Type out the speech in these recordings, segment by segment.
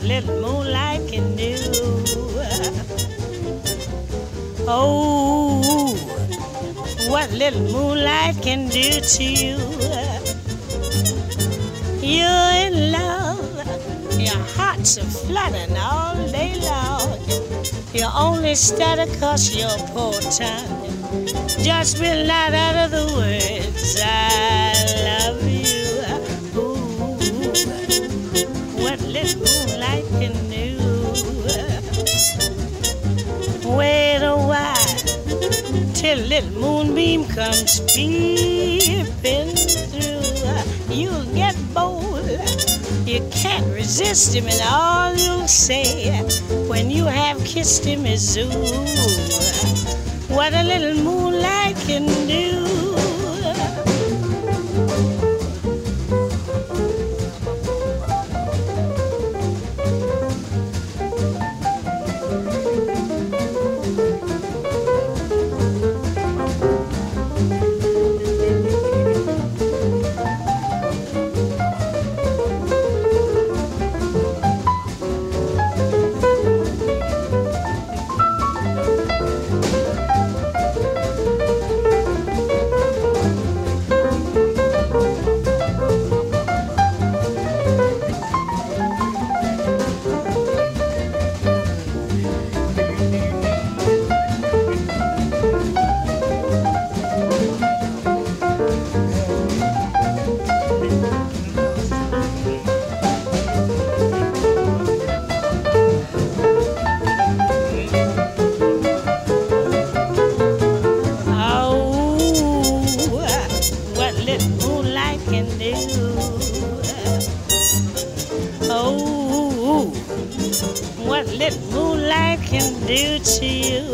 little moonlight can do. Oh, what little moonlight can do to you. You're in love, your heart's a flooding all day long. You only stutter 'cause your poor tongue just will not utter the words I love you. Ooh, what little moonlight can do. Wait a while till little moonbeam comes peeping through. You'll get bold, you can't resist him, and all you'll say when you have kissed him is ooh, what a little moonlight can do. What little moonlight can do to you.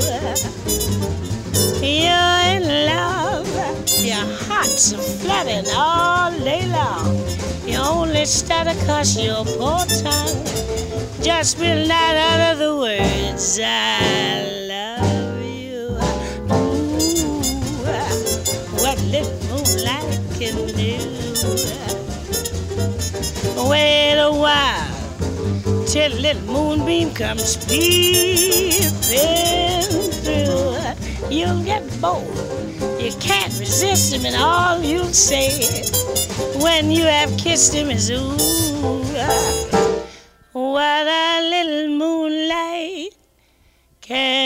You're in love, your heart's flooding all day long. You only stutter 'cause your poor tongue just will not utter the words I love you. Ooh, what little moonlight can do. Wait a while till little moonbeam comes peeping through. You'll get bold, you can't resist him, and all you'll say when you have kissed him is ooh, what a little moonlight can